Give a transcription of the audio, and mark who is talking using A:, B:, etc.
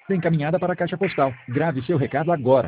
A: encaminhada para a caixa postal. Grave seu recado agora.